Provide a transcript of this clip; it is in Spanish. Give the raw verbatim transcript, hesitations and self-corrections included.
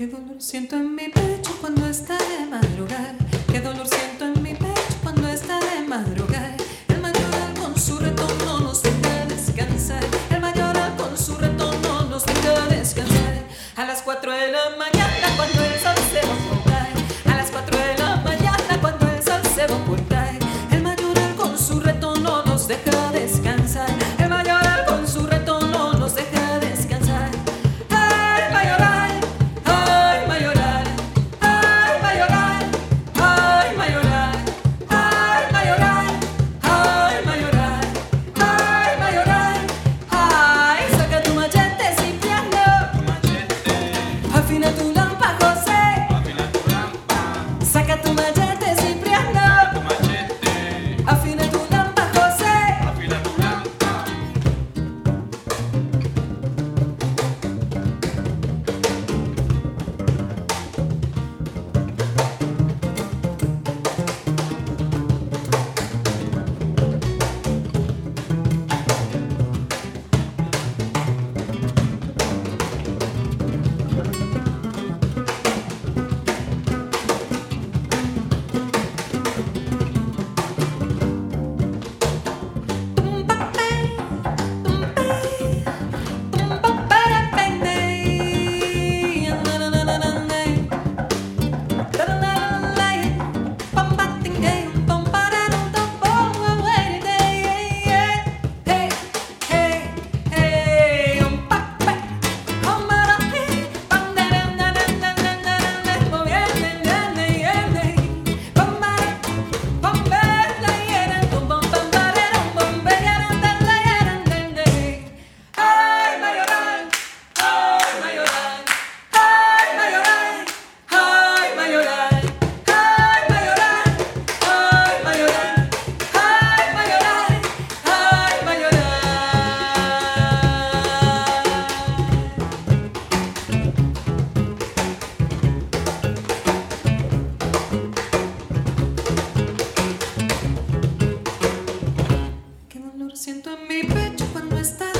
Qué dolor siento en mi pecho cuando está de madrugada. Qué dolor siento en mi pecho cuando está de madrugada. El mayoral con su retorno nos deja descansar. El mayoral con su retorno nos deja descansar. A las cuatro de la mañana cuando el sol se va a ocultar. A las cuatro de la mañana cuando el sol se va a ocultar. El mayoral con su retorno nos deja descansar. El mayoral con su retorno nos deja descansar. ¡Ay, mayoral! ¡Ay, mayoral! ¡Ay, mayoral! ¡Ay, mayoral! ¡Ay, mayoral! ¡Ay, mayoral! ¡Ay, mayoral! ¡Ay, saca tu machete, Cipriano! Afina tu lampa, José. Afina tu lampa. Saca tu machete, Cipriano. Tu machete. Afina tu lampa, José. Afina tu lampa. ¡Ay, mayoral! ¡Ay, mayoral! ¡Ay, mayoral! ¡Ay, mayoral! ¡Ay, mayoral! ¡Ay, mayoral! ¡Ay, mayoral! ¡Ay, mayoral! Qué dolor siento en mi pecho cuando está